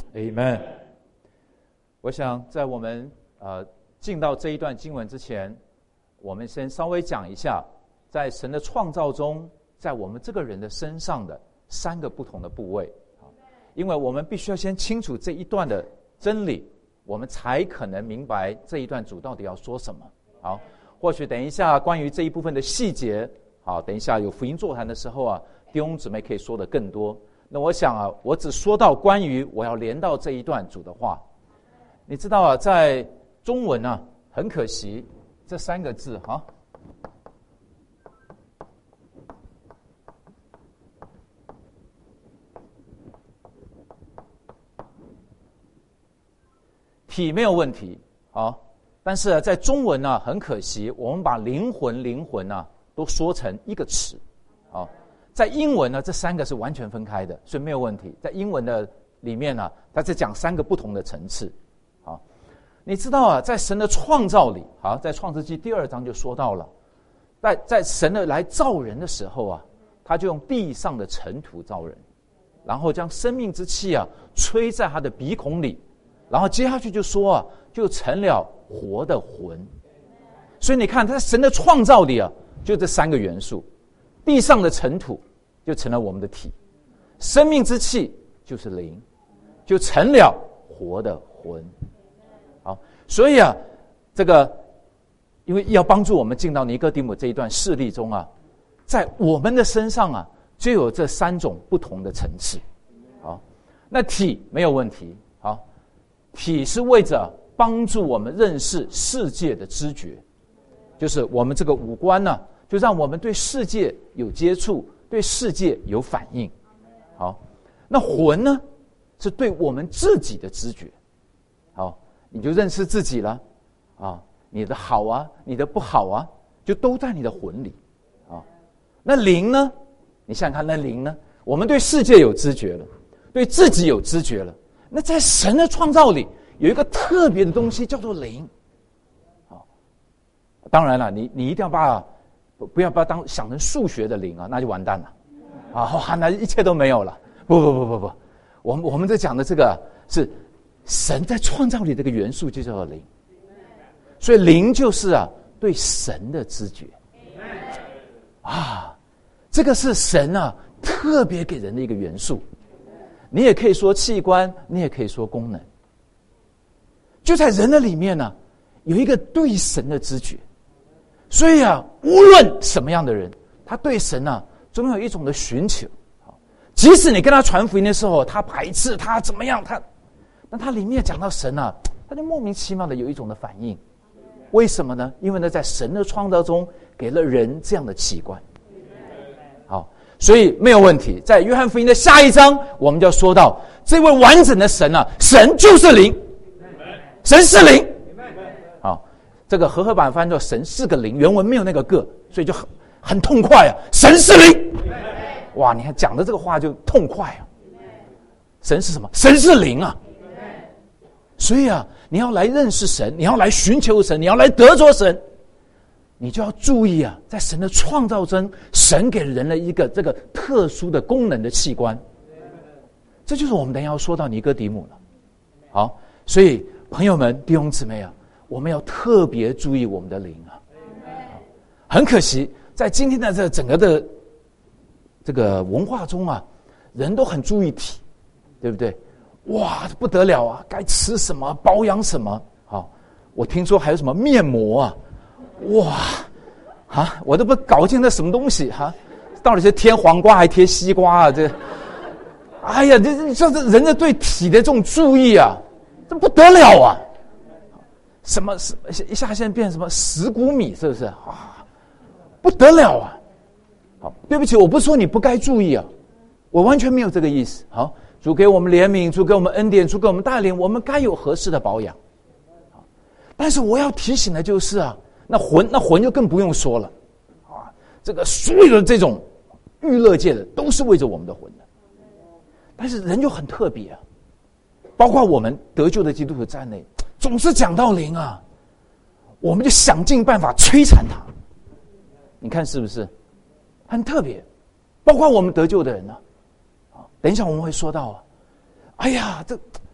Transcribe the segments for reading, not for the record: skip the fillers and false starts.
Amen。我想在我们进到这一段经文之前，我们先稍微讲一下，在神的创造中，在我们这个人的身上的3个不同的部位。因为我们必须要先清楚这一段的真理，我们才可能明白这一段主到底要说什么。好，或许等一下关于这一部分的细节，好，等一下有福音座谈的时候啊，弟兄姊妹可以说得更多。那我想啊，我只说到关于我要连到这一段主的话。你知道啊，在中文啊，很可惜这3个字哈，体没有问题，好，但是啊，在中文呢，很可惜，我们把灵魂啊，都说成一个词，好，在英文呢，这3个是完全分开的，所以没有问题。在英文的里面呢，它是讲3个不同的层次。好，你知道啊，在神的创造里，好，在创世纪第2章就说到了，在神的来造人的时候啊，他就用地上的尘土造人，然后将生命之气啊吹在他的鼻孔里，然后接下去就说啊，就成了活的魂。所以你看，他在神的创造里啊，就这3个元素：地上的尘土就成了我们的体，生命之气就是灵，就成了活的魂。好，所以啊，这个因为要帮助我们进到尼哥底母这一段事例中啊，在我们的身上啊，就有这3种不同的层次。好，那体没有问题。好，体是为着帮助我们认识世界的知觉，就是我们这个五官呢，就让我们对世界有接触，对世界有反应。好，那魂呢，是对我们自己的知觉。好，你就认识自己了啊，你的好啊，你的不好啊，就都在你的魂里啊。那灵呢？你想想看，那灵呢？我们对世界有知觉了，对自己有知觉了。那在神的创造里，有一个特别的东西叫做灵。好，当然了，你一定要不要当想成数学的灵啊，那就完蛋了啊，那一切都没有了。不，我们在讲的这个是神在创造里这个元素，就叫做灵。所以灵就是啊，对神的知觉啊，这个是神啊特别给人的一个元素。你也可以说器官，你也可以说功能。就在人的里面呢，有一个对神的知觉。所以啊，无论什么样的人，他对神啊，总有一种的寻求。即使你跟他传福音的时候，他排斥，他怎么样，那他里面讲到神啊，他就莫名其妙的有一种的反应。为什么呢？因为呢，在神的创造中给了人这样的器官。好，所以没有问题。在约翰福音的下一章，我们就要说到这位完整的神啊，神就是灵，神是灵。好，这个和合版翻作神是个灵，原文没有那个个，所以就很痛快啊，神是灵。哇，你看讲的这个话就痛快啊。神是什么？神是灵啊。所以啊，你要来认识神，你要来寻求神，你要来得着神，你就要注意啊，在神的创造中，神给人了一个这个特殊的功能的器官。这就是我们等一下要说到尼哥底母了。好，所以朋友们、弟兄姊妹啊，我们要特别注意我们的灵啊。很可惜，在今天的这整个的这个文化中啊，人都很注意体，对不对？哇，不得了啊！该吃什么，保养什么。好，我听说还有什么面膜啊，哇，啊，我都不搞不清这什么东西哈，到底是贴黄瓜还贴西瓜啊？这，哎呀，这人的对体的这种注意啊，这不得了啊！什么一下现在变什么10谷米，是不是啊？不得了啊！好，对不起，我不是说你不该注意啊，我完全没有这个意思。好。主给我们怜悯，主给我们恩典，主给我们带领，我们该有合适的保养。但是我要提醒的就是啊，那魂就更不用说了啊，这个所有的这种娱乐界的都是为着我们的魂的。但是人就很特别啊，包括我们得救的基督徒在内，总是讲到灵啊，我们就想尽办法摧残它。你看是不是很特别？包括我们得救的人呢。等一下我们会说到啊，哎呀，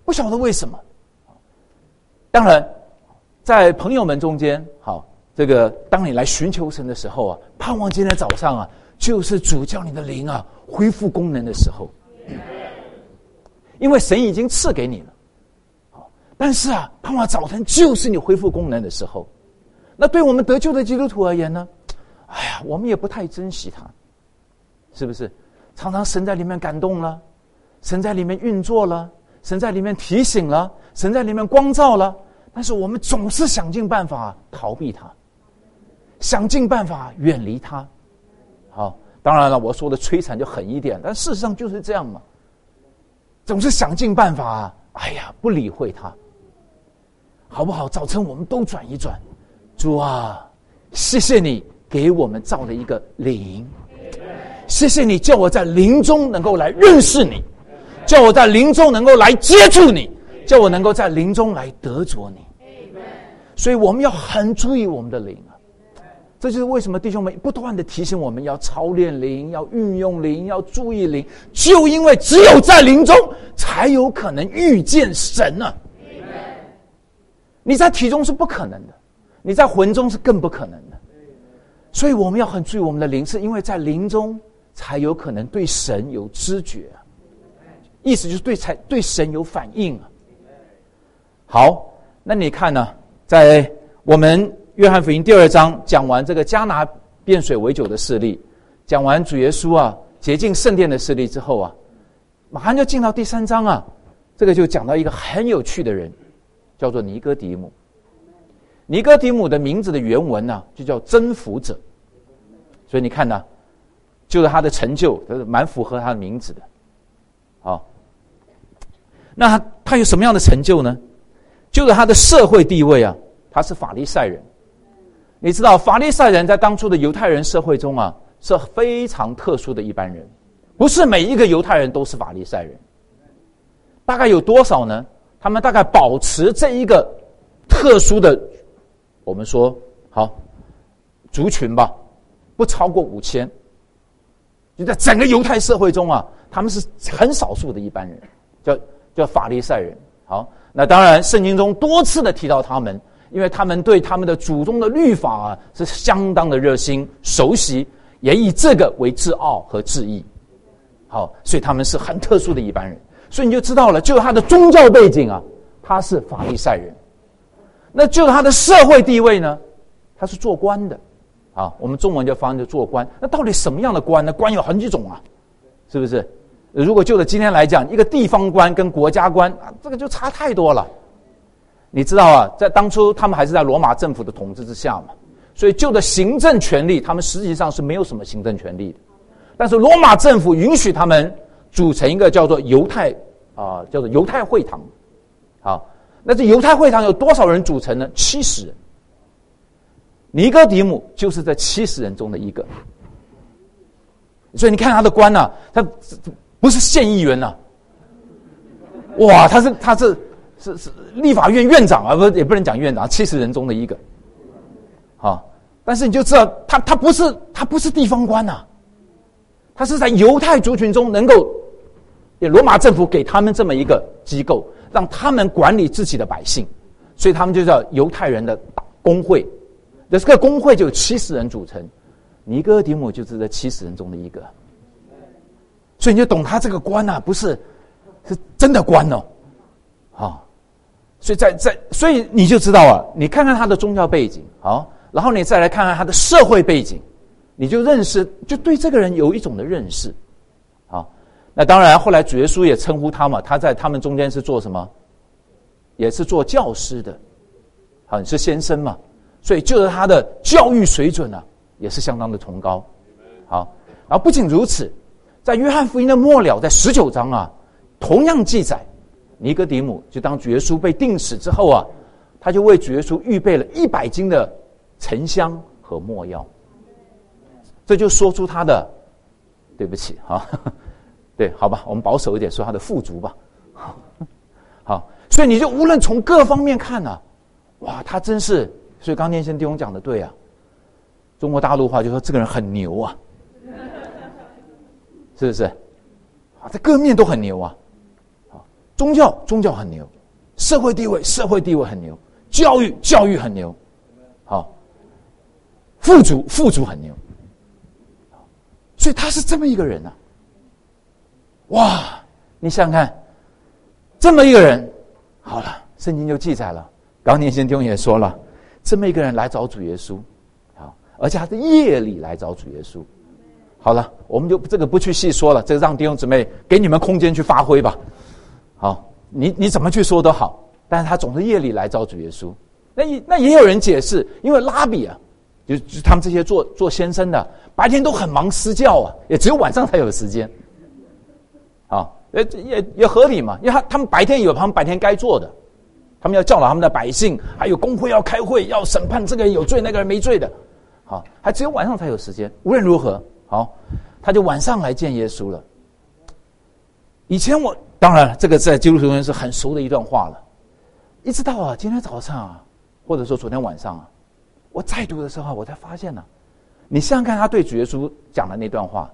不晓得为什么。当然，在朋友们中间，好，这个当你来寻求神的时候啊，盼望今天早上啊，就是主叫你的灵啊恢复功能的时候，因为神已经赐给你了。但是啊，盼望早晨就是你恢复功能的时候。那对我们得救的基督徒而言呢，哎呀，我们也不太珍惜它，是不是？常常神在里面感动了，神在里面运作了，神在里面提醒了，神在里面光照了，但是我们总是想尽办法逃避它，想尽办法远离它。好，当然了，我说的摧残就狠一点，但事实上就是这样嘛，总是想尽办法哎呀，不理会它，好不好？早晨我们都转一转，主啊，谢谢你给我们造了一个灵，谢谢你叫我在灵中能够来认识你，叫我在灵中能够来接触你，叫我能够在灵中来得着你。所以我们要很注意我们的灵啊，这就是为什么弟兄们不断的提醒我们要操练灵，要运用灵，要注意灵，就因为只有在灵中才有可能遇见神啊。你在体中是不可能的，你在魂中是更不可能的。所以我们要很注意我们的灵，是因为在灵中才有可能对神有知觉啊，意思就是对神有反应啊。好，那你看呢，在我们约翰福音第2章讲完这个迦拿变水为酒的事例，讲完主耶稣啊洁净圣殿的事例之后啊，马上就进到第3章啊，这个就讲到一个很有趣的人，叫做尼哥底母。尼哥底母的名字的原文呢，就叫征服者，所以你看呢，就是他的成就蛮符合他的名字的。好，那他有什么样的成就呢？就是他的社会地位啊，他是法利赛人。你知道法利赛人在当初的犹太人社会中啊，是非常特殊的一般人，不是每一个犹太人都是法利赛人。大概有多少呢？他们大概保持这一个特殊的，我们说好族群吧，不超过5000。就在整个犹太社会中啊，他们是很少数的一般人，叫法利赛人。好，那当然圣经中多次的提到他们，因为他们对他们的祖宗的律法啊是相当的热心熟悉，也以这个为自傲和自义。好，所以他们是很特殊的一般人。所以你就知道了，就他的宗教背景啊，他是法利赛人。那就他的社会地位呢，他是做官的。啊，我们中文就翻译成做官。那到底什么样的官呢？官有很几种啊，是不是？如果就着今天来讲，一个地方官跟国家官啊，这个就差太多了。你知道啊，在当初他们还是在罗马政府的统治之下嘛，所以就着行政权力，他们实际上是没有什么行政权力的。但是罗马政府允许他们组成一个叫做犹太会堂。好，那这犹太会堂有多少人组成呢？70人。尼哥底母就是这70人中的一个。所以你看他的官啊，他不是县议员啊，哇，他是立法院院长啊，也不能讲院长，70人中的一个。好，但是你就知道他不是地方官啊，他是在犹太族群中能够，罗马政府给他们这么一个机构，让他们管理自己的百姓，所以他们就叫犹太人的公会。这个公会就有70人组成，尼哥底母就是这70人中的一个。所以你就懂他这个官啊，不是真的官哦，啊，所以所以你就知道啊，你看看他的宗教背景，好，然后你再来看看他的社会背景，你就就对这个人有一种的认识，好，那当然后来主耶稣也称呼他嘛，他在他们中间是做什么？也是做教师的，好，你是先生嘛，所以就是他的教育水准啊，也是相当的崇高，好，然后不仅如此。在约翰福音的末了，在19章啊，同样记载，尼哥底母就当主耶稣被钉死之后啊，他就为主耶稣预备了100斤的沉香和没药。这就说出他的，对不起啊，对，好吧，我们保守一点，说他的富足吧。好，所以你就无论从各方面看啊，哇，他真是，所以刚念先弟兄讲的对啊，中国大陆话就说这个人很牛啊。是不是？啊，这各面都很牛啊！ 宗教很牛，社会地位很牛，教育很牛，好，富足很牛，所以他是这么一个人啊。哇，你想想看，这么一个人，好了，圣经就记载了，高年先弟兄也说了，这么一个人来找主耶稣，好，而且他是夜里来找主耶稣。好了，我们就这个不去细说了，这个让弟兄姊妹给你们空间去发挥吧。好，你怎么去说都好，但是他总是夜里来找主耶稣。那也有人解释，因为拉比啊，就是他们这些做先生的，白天都很忙施教啊，也只有晚上才有时间。啊，也合理嘛，因为他们白天有他们白天该做的，他们要教导他们的百姓，还有公会要开会，要审判这个人有罪那个人没罪的。好，还只有晚上才有时间。无论如何，好，他就晚上来见耶稣了。以前当然这个在基督徒中是很熟的一段话了，一直到今天早上啊，或者说昨天晚上啊，我再读的时候我才发现你想想看他对主耶稣讲的那段话，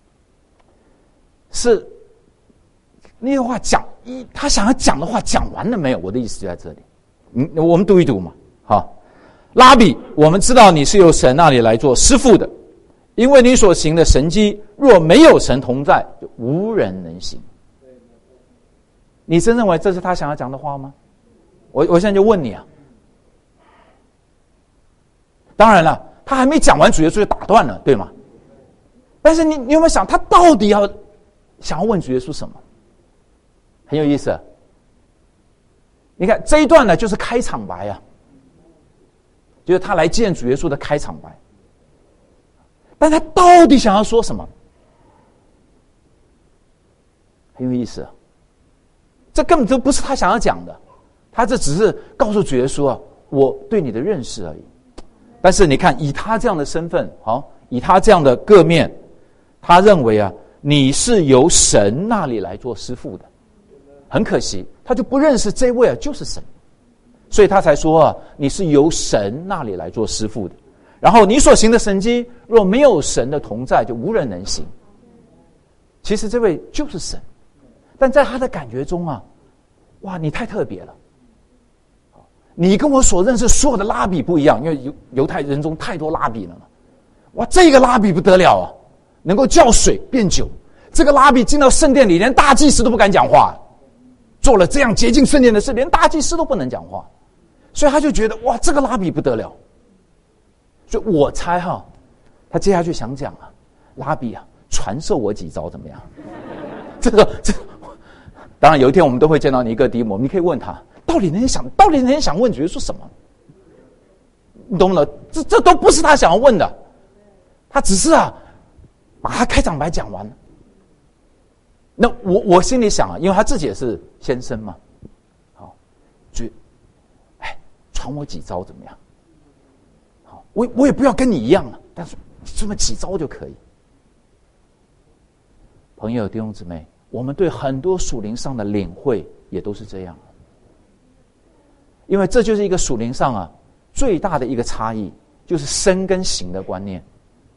是那句话他想要讲的话讲完了没有？我的意思就在这里。我们读一读嘛。好，拉比，我们知道你是由神那里来做师傅的，因为你所行的神迹，若没有神同在，就无人能行。你真认为这是他想要讲的话吗？我现在就问你啊。当然了，他还没讲完，主耶稣就打断了，对吗？但是你有没有想，他到底想要问主耶稣什么？很有意思。你看这一段呢，就是开场白啊，就是他来见主耶稣的开场白。但他到底想要说什么？很有意思啊。这根本就不是他想要讲的，他这只是告诉主耶稣我对你的认识而已。但是你看，以他这样的身份，以他这样的个面，他认为你是由神那里来做师傅的。很可惜，他就不认识这位就是神，所以他才说你是由神那里来做师傅的。然后你所行的神迹，若没有神的同在，就无人能行。其实这位就是神，但在他的感觉中哇，你太特别了。你跟我所认识所有的拉比不一样，因为犹太人中太多拉比了嘛。哇，这个拉比不得了能够叫水变酒。这个拉比进到圣殿里，连大祭司都不敢讲话，做了这样洁净圣殿的事，连大祭司都不能讲话。所以他就觉得哇，这个拉比不得了。所以我猜他接下去想讲拉比传授我几招怎么样？这当然有一天我们都会见到尼哥底母，你可以问他，到底那天想问主耶稣什么？你懂不懂？这都不是他想要问的，他只是把他开场白讲完了。那我心里想因为他自己也是先生嘛，好，传我几招怎么样？好，我也不要跟你一样但是这么几招就可以。朋友弟兄姊妹，我们对很多属灵上的领会也都是这样，因为这就是一个属灵上最大的一个差异，就是身跟行的观念。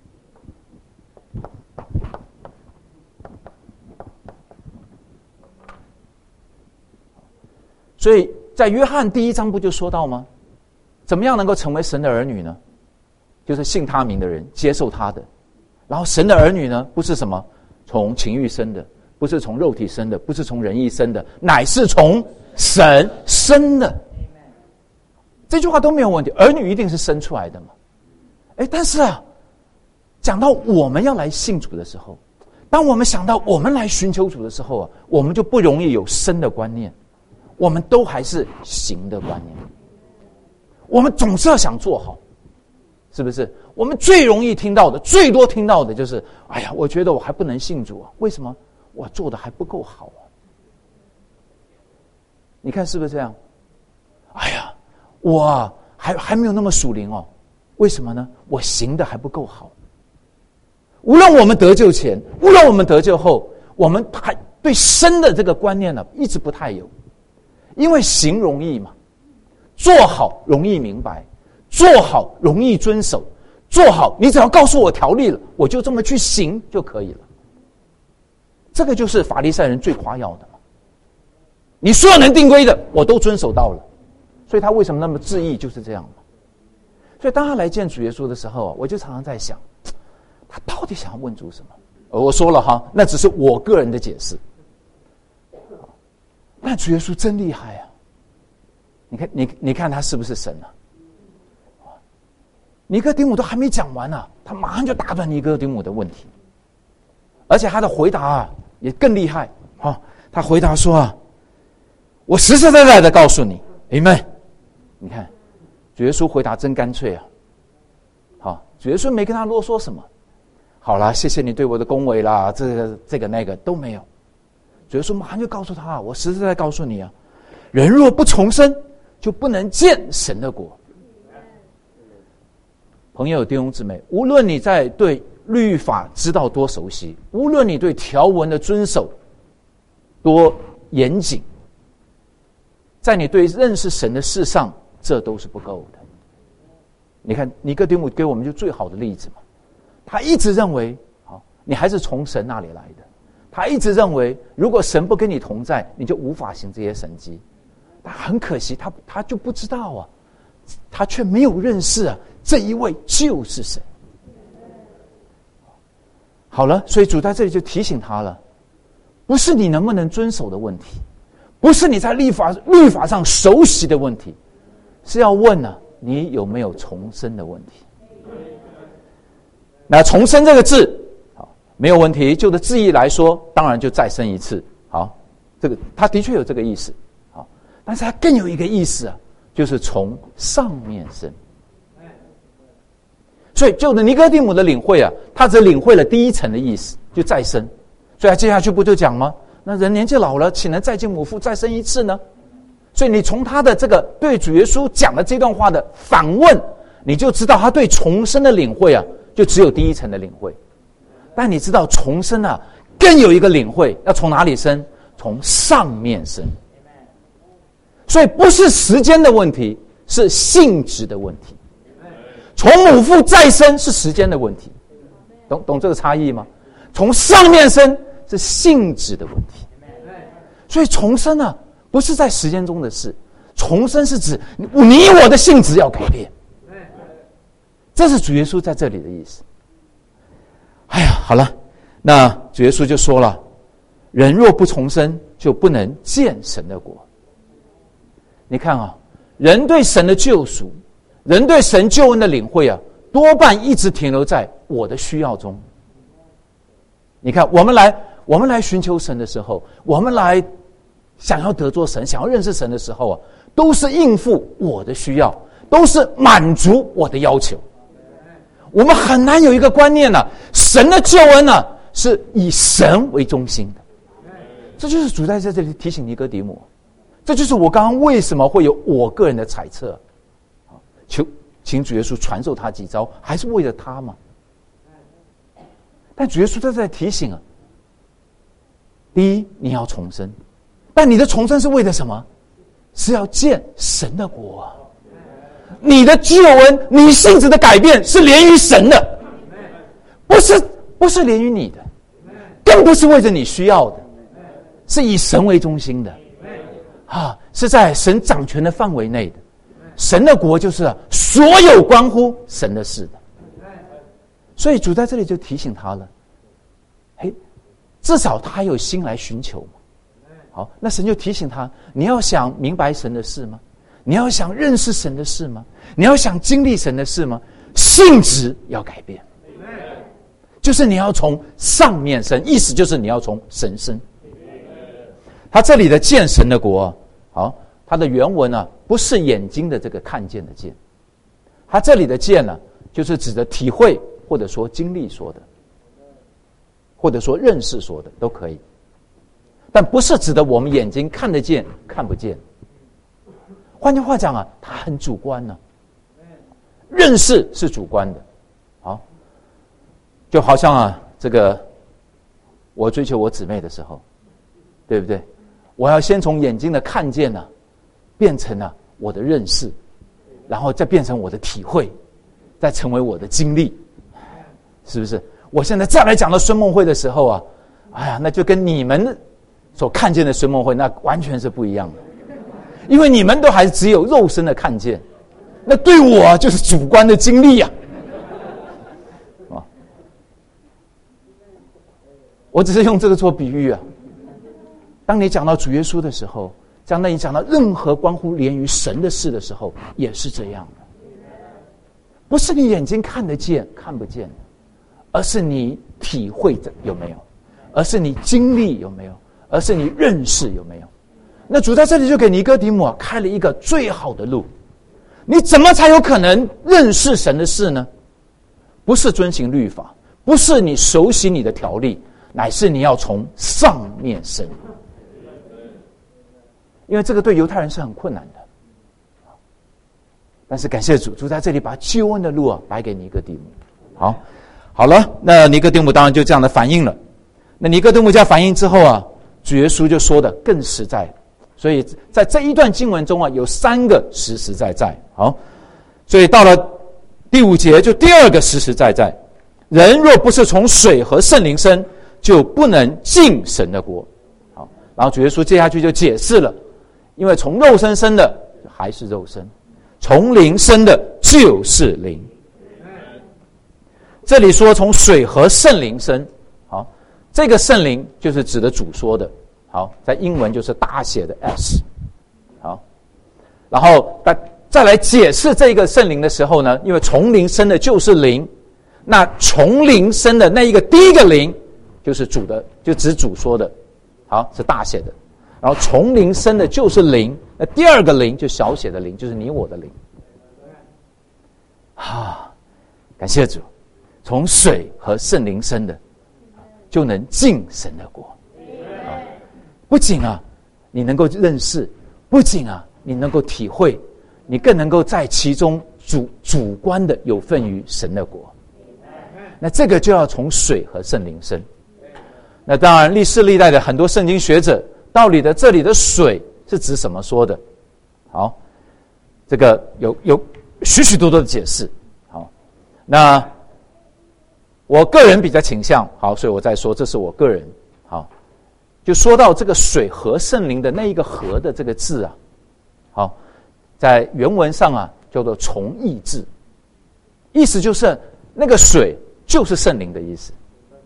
所以在约翰第1章不就说到吗？怎么样能够成为神的儿女呢？就是信他名的人，接受他的。然后神的儿女呢，不是什么从情欲生的，不是从肉体生的，不是从人意生的，乃是从神生的。这句话都没有问题，儿女一定是生出来的嘛。但是讲到我们要来信主的时候，当我们想到我们来寻求主的时候我们就不容易有生的观念，我们都还是行的观念。我们总是要想做好，是不是？我们最容易听到的，最多听到的就是我觉得我还不能信主为什么？我做的还不够好你看是不是这样？我还没有那么属灵为什么呢？我行的还不够好。无论我们得救前，无论我们得救后，我们还对生的这个观念一直不太有。因为行容易嘛，做好容易明白，做好容易遵守，做好你只要告诉我条例了，我就这么去行就可以了。这个就是法利赛人最夸耀的嘛。 你所有能定规的，我都遵守到了。所以他为什么那么质疑，就是这样嘛。所以当他来见主耶稣的时候，我就常常在想，他到底想要问主什么？我说了哈，那只是我个人的解释。那主耶稣真厉害啊！你看他是不是神啊？尼哥底母都还没讲完啊，他马上就打断尼哥底母的问题，而且他的回答啊也更厉害啊！他回答说啊，我实实在在的告诉你 ，Amen。你看，主耶稣回答真干脆啊！好，主耶稣没跟他啰嗦什么。好啦，谢谢你对我的恭维啦，这个那个都没有。主耶稣马上就告诉他，我实实在在告诉你啊，人若不重生，就不能见神的国。朋友弟兄姊妹，无论你在对律法知道多熟悉，无论你对条文的遵守多严谨，在你对认识神的事上，这都是不够的。你看尼哥底母给我们就最好的例子嘛，他一直认为你还是从神那里来的，他一直认为如果神不跟你同在，你就无法行这些神迹。但很可惜他就不知道啊，他却没有认识啊，这一位就是神。好了，所以主在这里就提醒他了，不是你能不能遵守的问题，不是你在律法上熟悉的问题，是要问啊，你有没有重生的问题。那重生这个字没有问题，就的字义来说，当然就再生一次。好，这个他的确有这个意思。好，但是他更有一个意思啊，就是从上面生。所以就的尼哥底母的领会啊，他只领会了第一层的意思，就再生。所以他接下去不就讲吗？那人年纪老了，岂能再见母腹再生一次呢？所以你从他的这个对主耶稣讲的这段话的反问，你就知道他对重生的领会啊，就只有第一层的领会。但你知道重生啊，更有一个领会，要从哪里生？从上面生。所以不是时间的问题，是性质的问题。从母腹再生是时间的问题，懂这个差异吗？从上面生是性质的问题。所以重生啊，不是在时间中的事，重生是指你我的性质要改变。这是主耶稣在这里的意思。哎呀，好了，那主耶稣就说了，人若不重生，就不能见神的国。你看啊，人对神的救赎，人对神救恩的领会啊，多半一直停留在我的需要中。你看，我们来寻求神的时候，我们来想要得着神，想要认识神的时候啊，都是应付我的需要，都是满足我的要求。我们很难有一个观念呢，神的救恩呢是以神为中心的。这就是主在这里提醒尼哥底母，这就是我刚刚为什么会有我个人的猜测。请主耶稣传授他几招，还是为了他嘛？但主耶稣在这里提醒啊，第一，你要重生，但你的重生是为了什么？是要见神的国啊。你的救恩，你性质的改变是连于神的，不是连于你的，更不是为着你需要的，是以神为中心的啊，是在神掌权的范围内的。神的国就是所有关乎神的事的。所以主在这里就提醒他了，至少他还有心来寻求嘛。好，那神就提醒他，你要想明白神的事吗？你要想认识神的事吗？你要想经历神的事吗？性质要改变，就是你要从上面生，意思就是你要从神生。他这里的见神的国，好，他的原文啊，不是眼睛的这个看见的见，他这里的见呢，就是指的体会或者说经历说的，或者说认识说的都可以，但不是指的我们眼睛看得见看不见。换句话讲啊，它很主观呢，认识是主观的。好，就好像啊，这个我追求我姊妹的时候，对不对？我要先从眼睛的看见呢，变成了我的认识，然后再变成我的体会，再成为我的经历，是不是？我现在再来讲到孙梦慧的时候啊，哎呀，那就跟你们所看见的水墨绘，那完全是不一样的。因为你们都还只有肉身的看见，那对我就是主观的经历呀。我只是用这个做比喻啊。当你讲到主耶稣的时候，当你讲到任何关乎连于神的事的时候，也是这样的。不是你眼睛看得见看不见，而是你体会的有没有，而是你经历有没有，而是你认识有没有。那主在这里就给尼哥底母开了一个最好的路。你怎么才有可能认识神的事呢？不是遵行律法，不是你熟悉你的条例，乃是你要从上面生。因为这个对犹太人是很困难的。但是感谢主，主在这里把救恩的路摆给尼哥底母。好了，那尼哥底母当然就这样的反应了。那尼哥底母这样反应之后主耶稣就说的更实在。所以在这一段经文中有3个实实在在。好，所以到了第5节，就第2个实实在在，人若不是从水和圣灵生，就不能进神的国。好，然后主耶稣接下去就解释了，因为从肉身生的还是肉身，从灵生的就是灵。这里说从水和圣灵生，好，这个圣灵就是指的主说的。好，在英文就是大写的 S。好，然后再来解释这个圣灵的时候呢，因为从灵生的就是灵，那从灵生的那一个第一个灵就是主的，就指主说的。好，是大写的。然后从灵生的就是灵，那第2个灵就小写的灵，就是你我的灵。感谢主，从水和圣灵生的就能进神的国。不仅你能够认识，不仅你能够体会，你更能够在其中主观的有份于神的国。那这个就要从水和圣灵生。那当然历世历代的很多圣经学者道理的这里的水是指什么说的。好，这个有许许多多的解释。好，那我个人比较倾向，好，所以我再说这是我个人。好，就说到这个水和圣灵的那一个和的这个字好，在原文上叫做从义字，意思就是那个水就是圣灵的意思。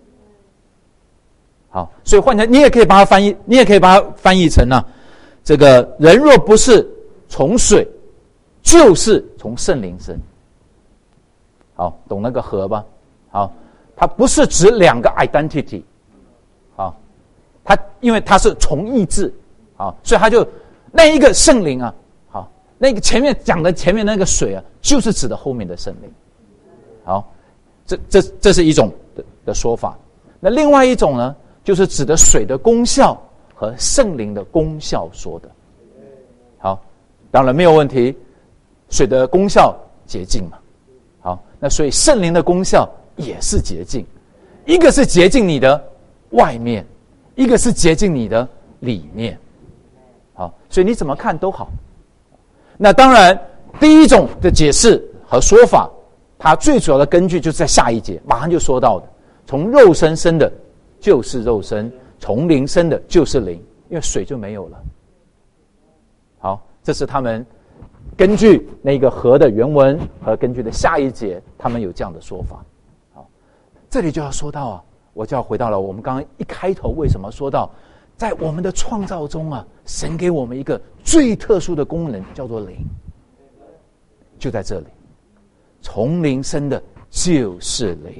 好，所以换成你也可以把它翻译成这个人若不是从水，就是从圣灵生。好，懂那个和吧？好，它不是指2个 identity。好，它因为它是从义字，好，所以它就那一个圣灵好，那个前面讲的前面那个水就是指的后面的圣灵。好，这是一种的说法。那另外一种呢，就是指的水的功效和圣灵的功效说的。好，当然没有问题，水的功效洁净嘛。好，那所以圣灵的功效也是洁净，一个是洁净你的外面，一个是洁净你的里面。好，所以你怎么看都好。那当然第一种的解释和说法，它最主要的根据就是在下一节马上就说到的，从肉身生的就是肉身，从灵生的就是灵，因为水就没有了。好，这是他们根据那个和的原文和根据的下一节，他们有这样的说法。好，这里就要说到我就要回到了我们刚刚一开头为什么说到，在我们的创造中神给我们一个最特殊的功能，叫做灵，就在这里，从灵生的就是灵。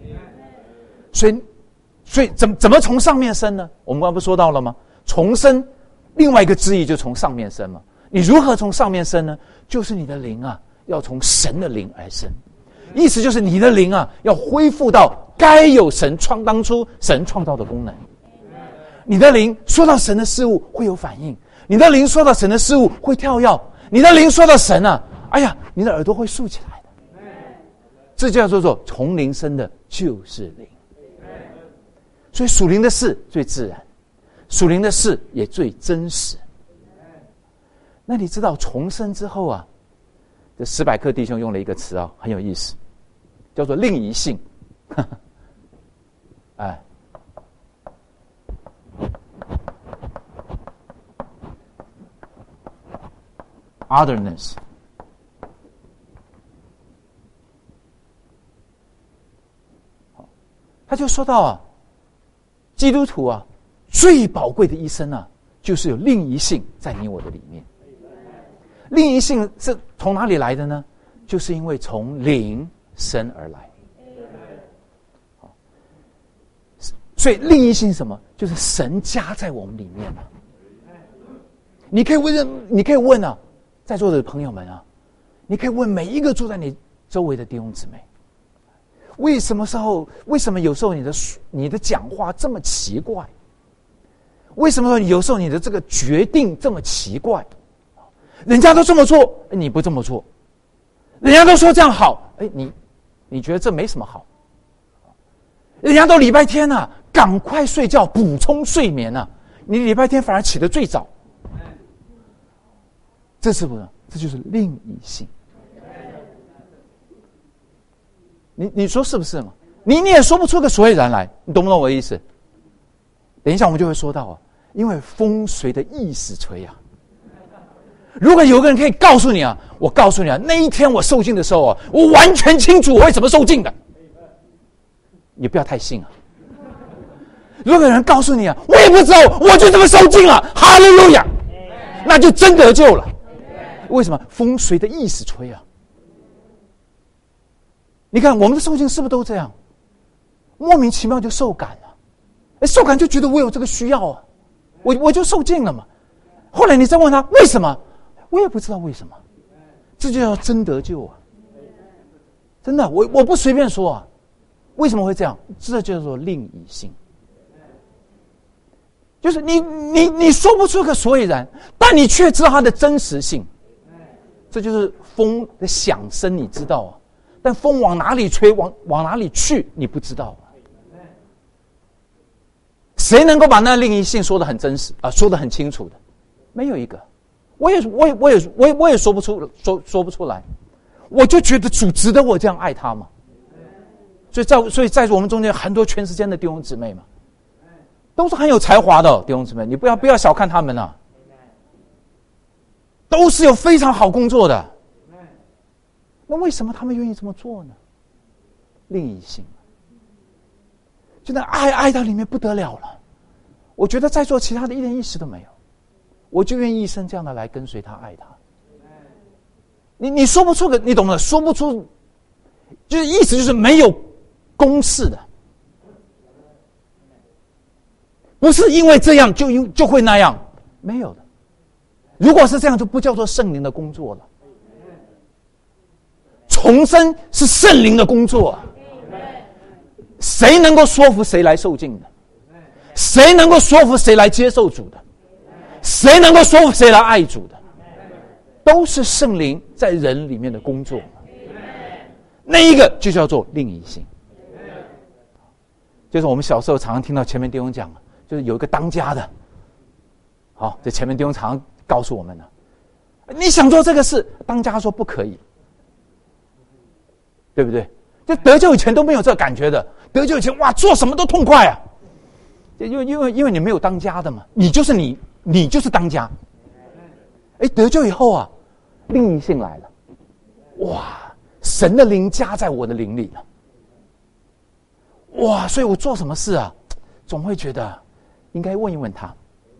所以怎么从上面生呢？我们刚刚不说到了吗？重生另外一个字义就从上面生嘛。你如何从上面生呢？就是你的灵要从神的灵而生，意思就是你的灵要恢复到该有当初神创造的功能。你的灵说到神的事物会有反应，你的灵说到神的事物会跳跃，你的灵说到神哎呀，你的耳朵会竖起来的。这就叫做从灵生的就是灵。所以属灵的事最自然，属灵的事也最真实。那你知道重生之后这史百克弟兄用了一个词很有意思，叫做另一性。 otherness。他就说到啊，基督徒啊，最宝贵的一生啊，就是有另一性在你我的里面。另一性是从哪里来的呢？就是因为从灵生而来。所以另一性是什么？就是神加在我们里面了。你可以问啊，在座的朋友们啊，你可以问每一个住在你周围的弟兄姊妹，为什么有时候你的讲话这么奇怪？为什么有时候你的这个决定这么奇怪？人家都这么做，你不这么做；人家都说这样好，你觉得这没什么好。人家都礼拜天啊，赶快睡觉补充睡眠啊，你礼拜天反而起得最早。这是不是？这就是另一性。你说是不是嘛？你也说不出个所以然来，你懂不懂我的意思？等一下我们就会说到啊，因为风随着意识吹啊。如果有个人可以告诉你啊，我告诉你啊，那一天我受尽的时候啊，我完全清楚我会怎么受尽的，你不要太信啊。如果有人告诉你啊，我也不知道，我就这么受尽了，哈利路亚，那就真得救了。为什么？风随着意识吹啊。你看我们的受尽是不是都这样？莫名其妙就受感了，受感就觉得我有这个需要啊，我就受尽了嘛。后来你再问他为什么，我也不知道为什么。这就叫真得救啊！真的，我不随便说啊。为什么会这样？这叫做另一性。就是你说不出个所以然，但你却知道它的真实性。这就是风的响声，你知道啊。但风往哪里吹，往哪里去，你不知道啊。谁能够把那另一性说得很真实啊，说得很清楚的？没有一个。我也说不出来。我就觉得主值得我这样爱他嘛。所以在我们中间很多全时间的弟兄姊妹嘛，都是很有才华的弟兄姊妹，你不要小看他们啊，都是有非常好工作的。那为什么他们愿意这么做呢？另一性，就那爱到里面不得了了。我觉得在座其他的一点意思都没有，我就愿意一生这样的来跟随他，爱他。你说不出个，你懂吗？说不出，就是意思就是没有公式的，不是因为这样就会那样，没有的。如果是这样，就不叫做圣灵的工作了。重生是圣灵的工作，谁能够说服谁来受尽的？谁能够说服谁来接受主的？谁能够说服谁来爱主的？都是圣灵在人里面的工作。那一个就叫做另一性。就是我们小时候常常听到前面弟兄讲，就是有一个当家的，好，这前面弟兄常常告诉我们了，你想做这个事，当家说不可以，对不对？就得救以前都没有这个感觉的，得救以前哇，做什么都痛快啊，因为你没有当家的嘛，你就是你就是当家。得救以后啊，另一性来了，哇，神的灵加在我的灵里了，哇，所以我做什么事啊，总会觉得应该问一问他。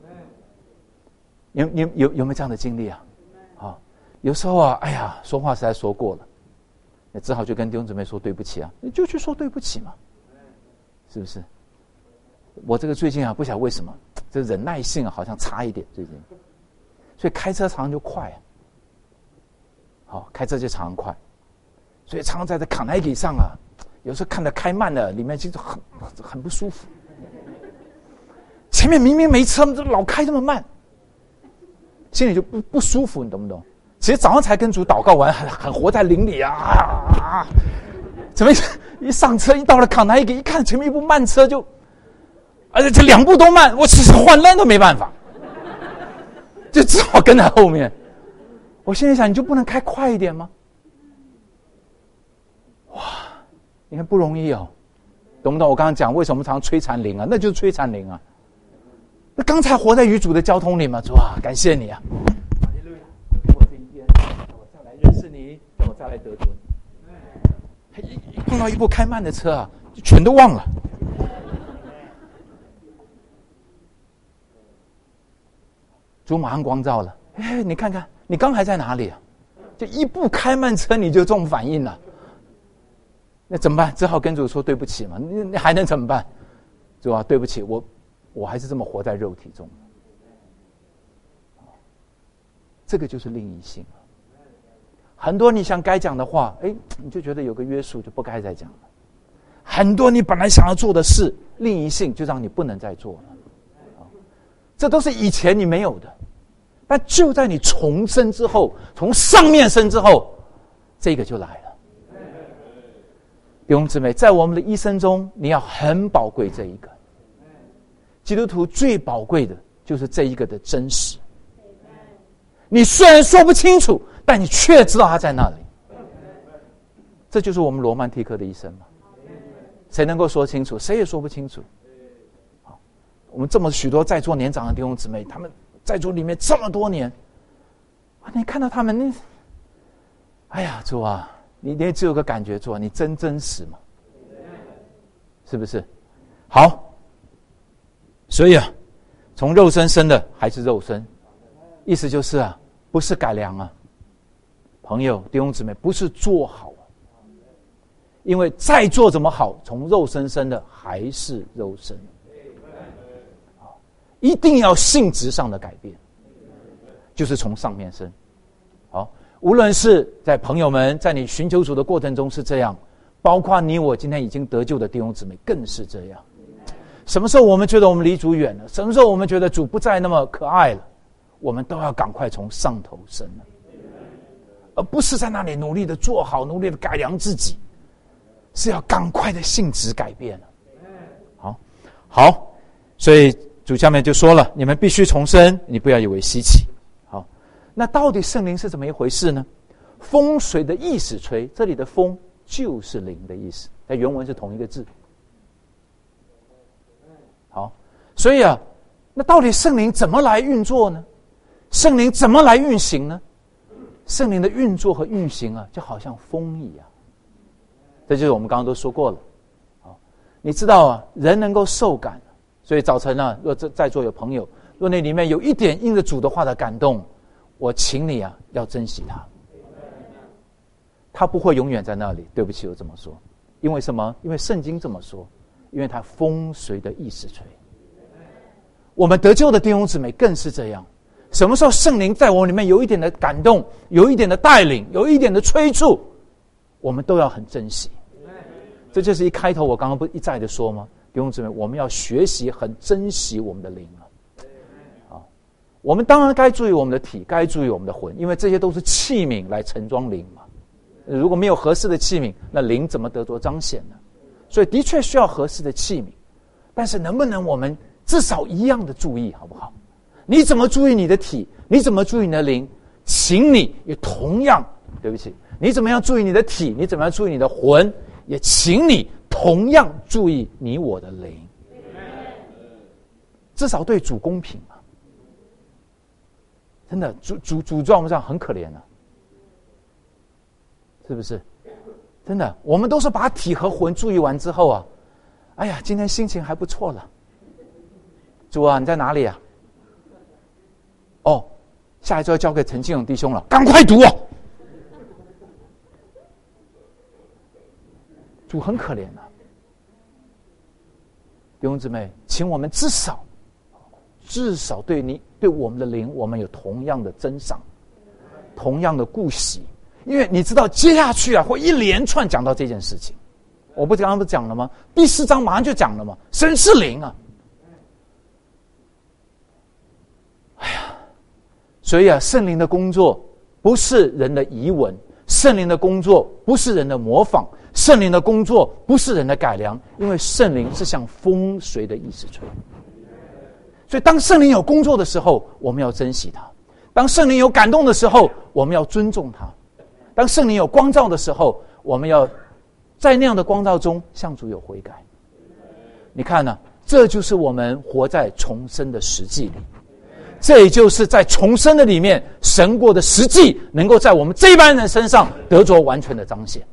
你有没有这样的经历啊？啊，有时候啊，哎呀，说话实在说过了，那只好就跟弟兄姊妹说对不起啊，你就去说对不起嘛，是不是？我这个最近啊，不晓得为什么，这忍耐性啊好像差一点最近，所以开车常常就快啊，好，开车就常常快，所以常常在这康乃给上啊，有时候看得开慢了，里面其实很不舒服。前面明明没车，老开这么慢，心里就不舒服，你懂不懂？其实早上才跟主祷告完，很活在灵里啊！怎么一上车，一到了康乃给，一看前面一部慢车就，而且这两步都慢，我其实换烂都没办法，就只好跟在后面。我现在想，你就不能开快一点吗？哇，你看不容易哦，懂不懂？我刚刚讲为什么常摧残灵啊？那就是摧残灵啊。那刚才活在与主的交通里嘛，主啊，感谢你啊！我这一边是你，等我再来得尊。一碰到一部开慢的车啊，就全都忘了。主马上光照了，你看看，你刚还在哪里啊？就一部开慢车你就这种反应了，那怎么办？只好跟主说对不起嘛。你还能怎么办？主啊，对不起，我还是这么活在肉体中。这个就是另一性。很多你想该讲的话，你就觉得有个约束，就不该再讲了。很多你本来想要做的事，另一性就让你不能再做了。这都是以前你没有的，但就在你重生之后，从上面生之后，这个就来了。弟兄姊妹，在我们的一生中，你要很宝贵这一个。基督徒最宝贵的就是这一个的真实。你虽然说不清楚，但你却知道他在那里。这就是我们罗曼蒂克的一生嘛。谁能够说清楚？谁也说不清楚。我们这么许多在座年长的弟兄姊妹，他们在主里面这么多年，你看到他们，哎呀，主啊，你也只有个感觉，主啊，你真真实嘛，是不是？好，所以从肉身生的还是肉身，意思就是不是改良啊，朋友弟兄姊妹，不是做好，因为再做怎么好，从肉身生的还是肉身，一定要性质上的改变，就是从上面生。好，无论是在朋友们在你寻求主的过程中是这样，包括你我今天已经得救的弟兄姊妹更是这样。什么时候我们觉得我们离主远了，什么时候我们觉得主不再那么可爱了，我们都要赶快从上头生了，而不是在那里努力的做好，努力的改良自己，是要赶快的性质改变了。好，所以主下面就说了，你们必须重生，你不要以为稀奇。好，那到底圣灵是怎么一回事呢？风随的意思吹，这里的风就是灵的意思，在原文是同一个字。好，所以那到底圣灵怎么来运作呢？圣灵怎么来运行呢？圣灵的运作和运行就好像风一样。这就是我们刚刚都说过了。你知道人能够受感，所以早晨若在座有朋友，若你里面有一点应着主的话的感动，我请你要珍惜它。它不会永远在那里，对不起我这么说。因为什么？因为圣经这么说，因为它风随的意思吹。我们得救的弟兄姊妹更是这样，什么时候圣灵在我里面有一点的感动，有一点的带领，有一点的催促，我们都要很珍惜。这就是一开头我刚刚不一再的说吗？弟兄姊妹，我们要学习很珍惜我们的灵我们当然该注意我们的体，该注意我们的魂，因为这些都是器皿来盛装灵嘛。如果没有合适的器皿，那灵怎么得着彰显呢？所以的确需要合适的器皿，但是能不能我们至少一样的注意，好不好？你怎么注意你的体，你怎么注意你的灵，请你也同样，对不起，你怎么样注意你的体，你怎么样注意你的魂，也请你同样注意你我的灵，至少对主公平嘛。真的，主在我们上很可怜是不是？真的，我们都是把体和魂注意完之后哎呀，今天心情还不错了。主啊，你在哪里下一周要交给陈金勇弟兄了，赶快读主很可怜弟兄姊妹，请我们至少对我们的灵，我们有同样的珍赏，同样的顾惜，因为你知道接下去会一连串讲到这件事情。我不刚刚不讲了吗？第4章马上就讲了嘛，神是灵所以圣灵的工作不是人的遗文，圣灵的工作不是人的模仿，圣灵的工作不是人的改良，因为圣灵是像风随的意思吹。所以当圣灵有工作的时候，我们要珍惜它；当圣灵有感动的时候，我们要尊重它；当圣灵有光照的时候，我们要在那样的光照中向主有悔改。你看这就是我们活在重生的实际里。 这也就是在重生的里面，神国的实际能够在我们这一般人身上得着完全的彰显。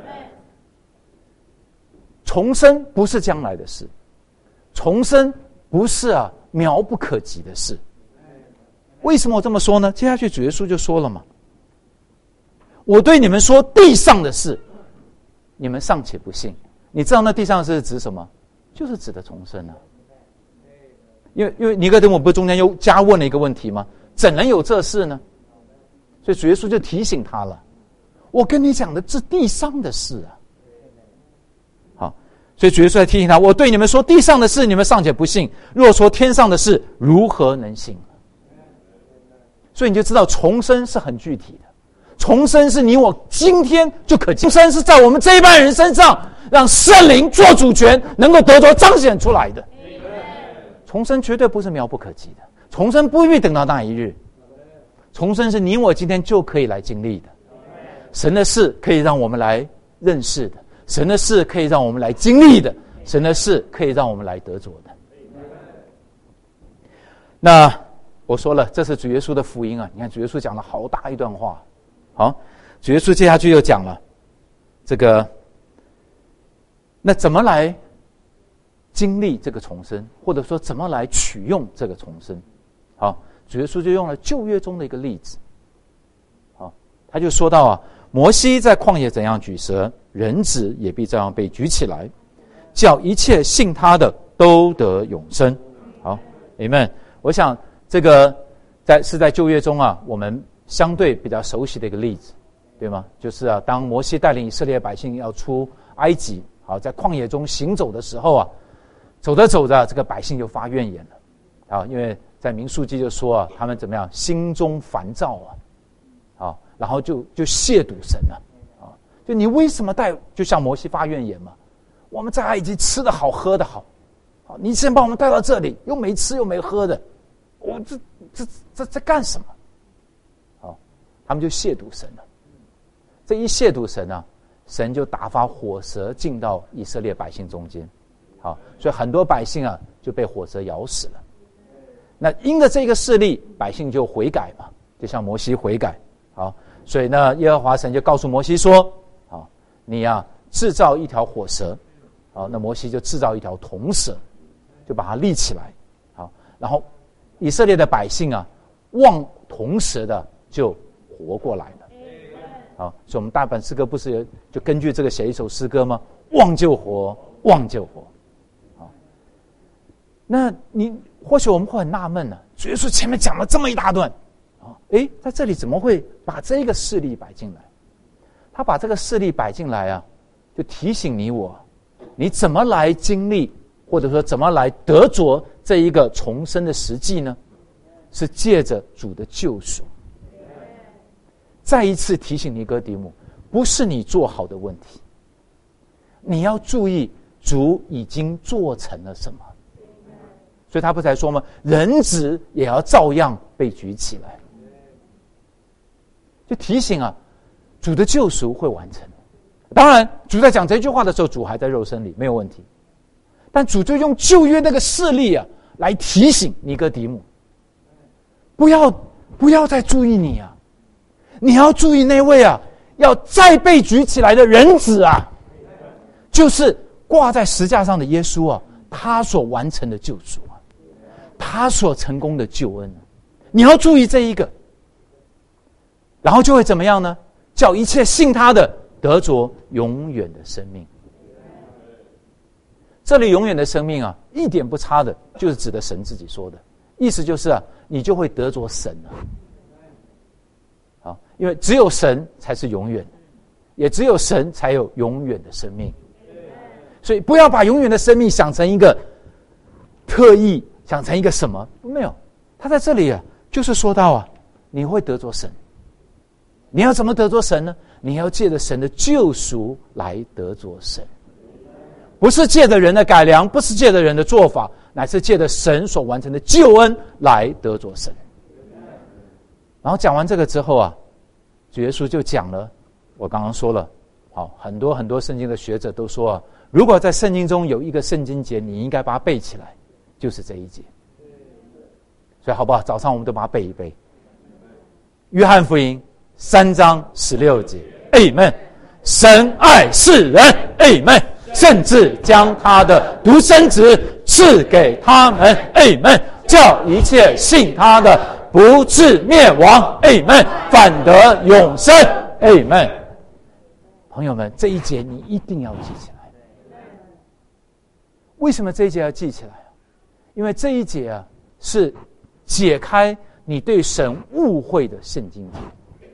重生不是将来的事，重生不是遥不可及的事。为什么我这么说呢？接下去主耶稣就说了嘛，我对你们说地上的事，你们尚且不信。你知道那地上的事是指什么？就是指的重生啊。因为尼哥底母不是中间又加问了一个问题吗？怎能有这事呢？所以主耶稣就提醒他了，我跟你讲的是地上的事啊。好，所以主耶稣在提醒他，我对你们说地上的事，你们尚且不信，若说天上的事，如何能信？所以你就知道重生是很具体的，重生是你我今天就可重生，是在我们这一般人身上让圣灵做主权，能够得着彰显出来的。重生绝对不是遥不可及的，重生不必等到那一日，重生是你我今天就可以来经历的。神的事可以让我们来认识的，神的事可以让我们来经历的，神的事可以让我们来得着的。那我说了，这是主耶稣的福音啊！你看主耶稣讲了好大一段话。好，主耶稣接下去又讲了这个，那怎么来经历这个重生，或者说怎么来取用这个重生？好，主耶稣就用了旧约中的一个例子。好，他就说到摩西在旷野怎样举蛇，人子也必这样被举起来，叫一切信他的都得永生。好 ，Amen。我想这个是在旧约中我们相对比较熟悉的一个例子，对吗？就是当摩西带领以色列百姓要出埃及，好，在旷野中行走的时候走着走着，这个百姓就发怨言了因为在民数记就说他们怎么样，心中烦躁然后就亵渎神了就你为什么就像摩西发怨言嘛？我们在埃及吃得好，喝得好，你现在把我们带到这里，又没吃又没喝的，我这在干什么？他们就亵渎神了。这一亵渎神神就打发火蛇进到以色列百姓中间。好，所以很多百姓就被火蛇咬死了。那因着这个事例，百姓就悔改嘛，就像摩西悔改。好，所以呢，耶和华神就告诉摩西说：你制造一条火蛇。好，那摩西就制造一条铜蛇，就把它立起来。好，然后以色列的百姓望铜蛇的就活过来了。好，所以我们大本诗歌不是就根据这个写一首诗歌吗？望就活，望就活。好，那或许我们会很纳闷主耶稣前面讲了这么一大段在这里怎么会把这个事例摆进来？他把这个事例摆进来就提醒你我，你怎么来经历，或者说怎么来得着这一个重生的实际呢？是借着主的救赎。再一次提醒尼哥底母，不是你做好的问题，你要注意主已经做成了什么。所以他不才说吗？人子也要照样被举起来，就提醒主的救赎会完成。当然主在讲这句话的时候，主还在肉身里，没有问题，但主就用旧约那个事例来提醒尼哥底母，不要再注意你要注意那位要再被举起来的人子就是挂在十架上的耶稣他所完成的救赎他所成功的救恩你要注意这一个，然后就会怎么样呢？叫一切信他的得着永远的生命。这里永远的生命一点不差的，就是指的神自己说的意思，就是你就会得着神因为只有神才是永远的，也只有神才有永远的生命。所以不要把永远的生命想成一个特意，想成一个什么，没有。他在这里就是说到你会得着神。你要怎么得着神呢？你要借着神的救赎来得着神，不是借着人的改良，不是借着人的做法，乃是借着神所完成的救恩来得着神。然后讲完这个之后主耶稣就讲了，我刚刚说了，很多圣经的学者都说如果在圣经中有一个圣经节，你应该把它背起来，就是这一节。 所以好不好？早上我们都把它背一背。约翰福音3章16节 Amen。 神爱世人 Amen， 甚至将他的独生子赐给他们 Amen， 叫一切信他的不至灭亡 Amen， 反得永生 Amen。 朋友们，这一节你一定要记起来。为什么这一节要记起来？因为这一节啊，是解开你对神误会的圣经节。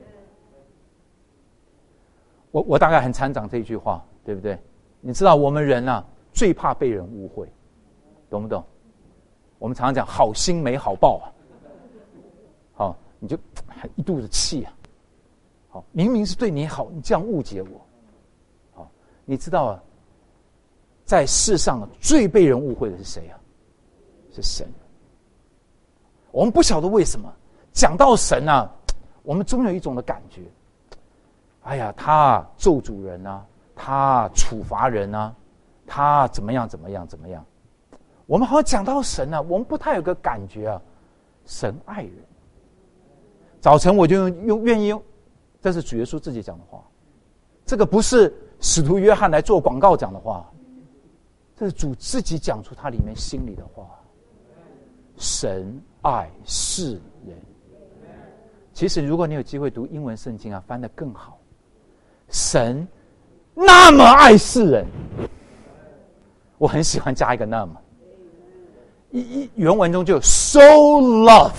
我大概很常讲这一句话，对不对？你知道我们人啊，最怕被人误会，懂不懂？我们常常讲好心没好报啊，好，你就一肚子气啊，好，明明是对你好，你这样误解我，好，你知道啊，在世上最被人误会的是谁啊？是神。我们不晓得为什么讲到神啊，我们总有一种的感觉，哎呀，他咒诅人啊，他处罚人啊，他怎么样怎么样怎么样。我们好像讲到神啊，我们不太有个感觉啊，神爱人。早晨我就愿意用，这是主耶稣自己讲的话，这个不是使徒约翰来做广告讲的话，这是主自己讲出他里面心里的话。神爱世人。其实如果你有机会读英文圣经啊，翻得更好。神那么爱世人，我很喜欢加一个那么，原文中就 so love，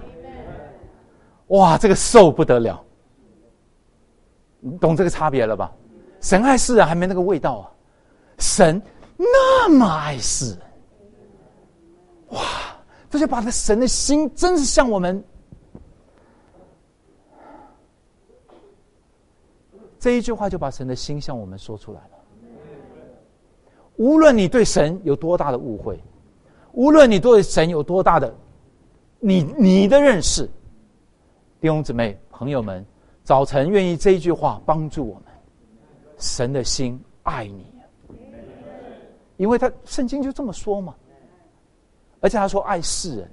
哇，这个 so 不得了，你懂这个差别了吧？神爱世人还没那个味道啊，神那么爱世人，哇，这就把神的心真是像我们这一句话就把神的心向我们说出来了。无论你对神有多大的误会，无论你对神有多大的你的认识，弟兄姊妹朋友们，早晨愿意这一句话帮助我们，神的心爱你，因为他圣经就这么说嘛，而且他说爱世人。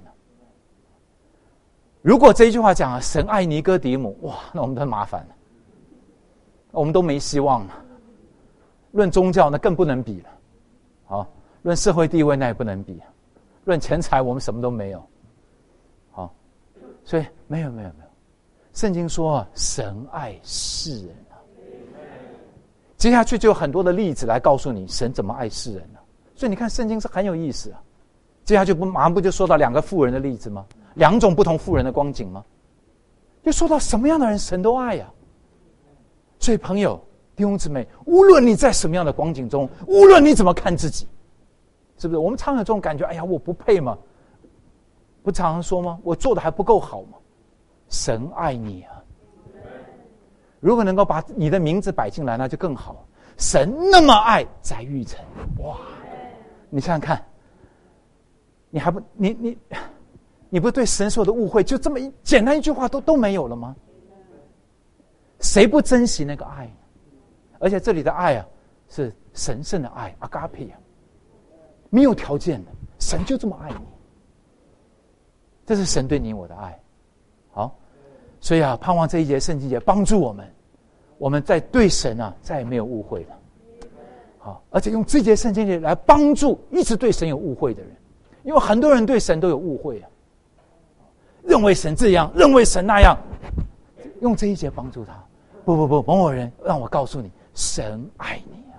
如果这一句话讲神爱尼哥底母，哇，那我们很麻烦了，我们都没希望了。论宗教那更不能比了，好，论社会地位那也不能比，论钱财我们什么都没有，好，所以没有，圣经说神爱世人啊。接下去就有很多的例子来告诉你神怎么爱世人啊。所以你看圣经是很有意思啊。接下去马上不就说到两个妇人的例子吗？两种不同妇人的光景吗？就说到什么样的人神都爱啊。所以朋友弟兄姊妹，无论你在什么样的光景中，无论你怎么看自己，是不是我们常有这种感觉，哎呀我不配吗？不常常说吗？我做的还不够好吗？神爱你啊。如果能够把你的名字摆进来那就更好。神那么爱翟玉成，哇，你想想看，你还不你不对神所有的误会就这么简单一句话都没有了吗？谁不珍惜那个爱？而且这里的爱啊，是神圣的爱，阿嘎佩啊，没有条件的，神就这么爱你，这是神对你我的爱。好，所以啊，盼望这一节圣经节帮助我们在对神啊再也没有误会了。好，而且用这节圣经节来帮助一直对神有误会的人，因为很多人对神都有误会啊，认为神这样，认为神那样，用这一节帮助他。不，某某人，让我告诉你，神爱你啊！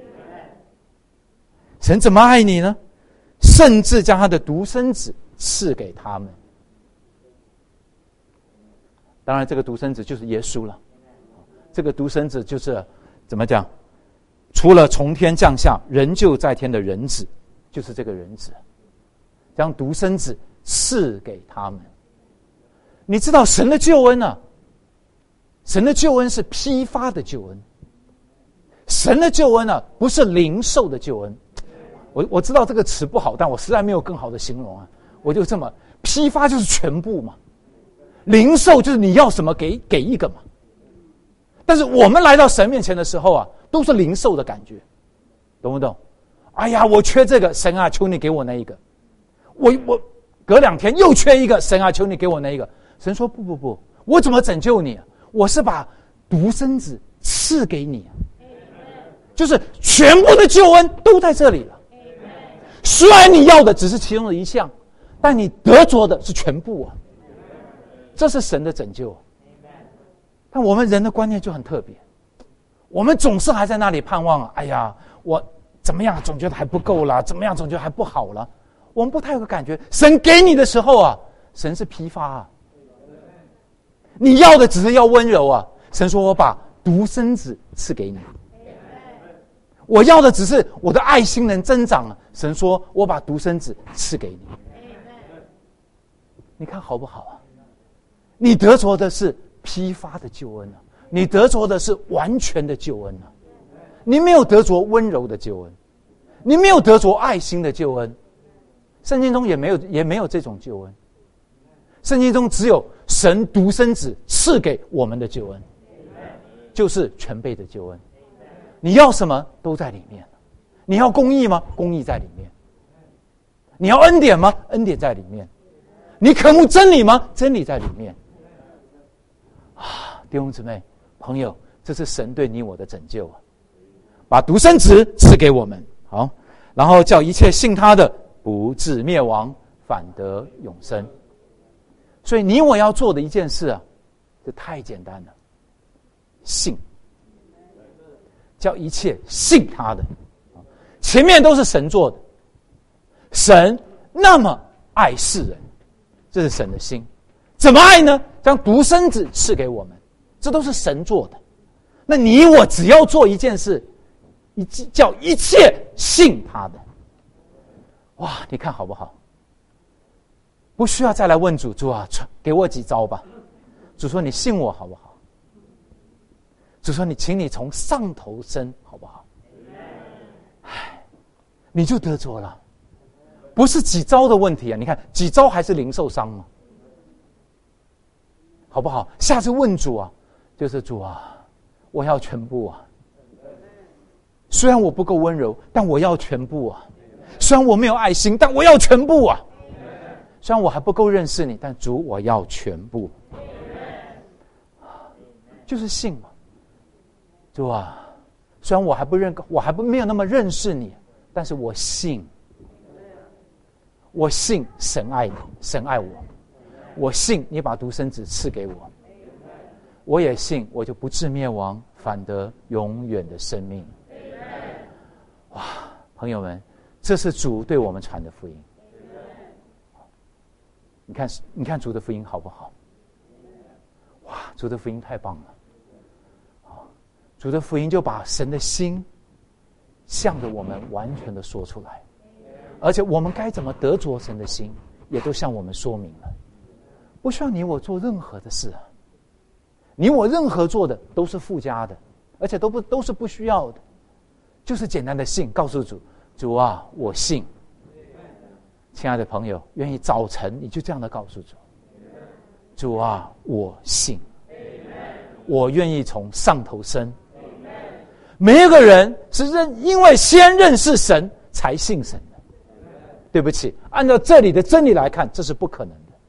神怎么爱你呢？甚至将他的独生子赐给他们。当然，这个独生子就是耶稣了。这个独生子就是怎么讲？除了从天降下，仍旧在天的人子，就是这个人子，将独生子赐给他们。你知道神的救恩啊？神的救恩是批发的救恩，神的救恩啊，不是零售的救恩。我知道这个词不好，但我实在没有更好的形容啊。我就这么，批发就是全部嘛，零售就是你要什么给一个嘛。但是我们来到神面前的时候啊，都是零售的感觉，懂不懂？哎呀，我缺这个，神啊，求你给我那一个。 隔2天又缺一个，神啊，求你给我那一个。神说不，我怎么拯救你？我是把独生子赐给你，就是全部的救恩都在这里了。虽然你要的只是其中的一项，但你得着的是全部啊！这是神的拯救。但我们人的观念就很特别，我们总是还在那里盼望哎呀，我怎么样总觉得还不够啦，怎么样总觉得还不好了。我们不太有个感觉，神给你的时候啊，神是批发啊。你要的只是要温柔啊，神说我把独生子赐给你。我要的只是我的爱心能增长啊，神说我把独生子赐给你。你看好不好啊？你得着的是批发的救恩啊，你得着的是完全的救恩啊。你没有得着温柔的救恩，你没有得着爱心的救恩，圣经中也没有这种救恩。圣经中只有神独生子赐给我们的救恩，就是全备的救恩。你要什么都在里面。你要公义吗？公义在里面。你要恩典吗？恩典在里面。你渴慕真理吗？真理在里面。弟兄姊妹朋友，这是神对你我的拯救啊，把独生子赐给我们。好，然后叫一切信他的不至灭亡，反得永生。所以你我要做的一件事啊，这太简单了，信。叫一切信他的，前面都是神做的。神那么爱世人，这是神的心。怎么爱呢？将独生子赐给我们，这都是神做的。那你我只要做一件事，叫一切信他的。哇，你看好不好？不需要再来问主啊，给我几招吧。主说你信我好不好？主说请你从上头生好不好？你就得着了，不是几招的问题啊！你看几招还是零受伤吗？好不好？下次问主啊，就是主啊，我要全部啊！虽然我不够温柔，但我要全部啊！虽然我没有爱心，但我要全部啊！虽然我还不够认识你，但主我要全部，就是信嘛。主啊，虽然我还没有那么认识你，但是我信神爱你，神爱我，我信你把独生子赐给我，我也信我就不至灭亡，反得永远的生命。哇，朋友们，这是主对我们传的福音。你看主的福音好不好？哇，主的福音太棒了。主的福音就把神的心向着我们完全的说出来，而且我们该怎么得着神的心也都向我们说明了。不需要你我做任何的事啊，你我任何做的都是附加的，而且都是不需要的，就是简单的信，告诉主啊，我信。亲爱的朋友，愿意早晨你就这样的告诉主啊，我信，我愿意从上头生。没有个人是因为先认识神才信神的，对不起，按照这里的真理来看，这是不可能的。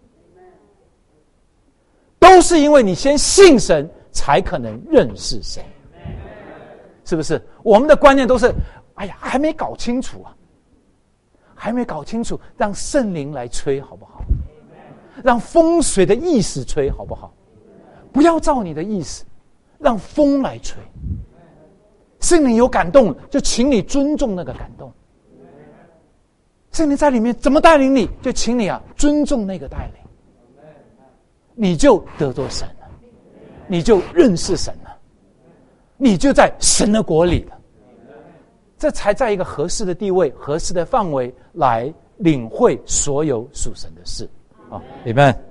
都是因为你先信神，才可能认识神，是不是？我们的观念都是，还没搞清楚啊，还没搞清楚，让圣灵来吹好不好？让风水的意思吹好不好？不要照你的意思，让风来吹。圣灵有感动，就请你尊重那个感动。圣灵在里面怎么带领你，就请你尊重那个带领，你就得着神了，你就认识神了，你就在神的国里了。这才在一个合适的地位、合适的范围来领会所有属神的事。Amen。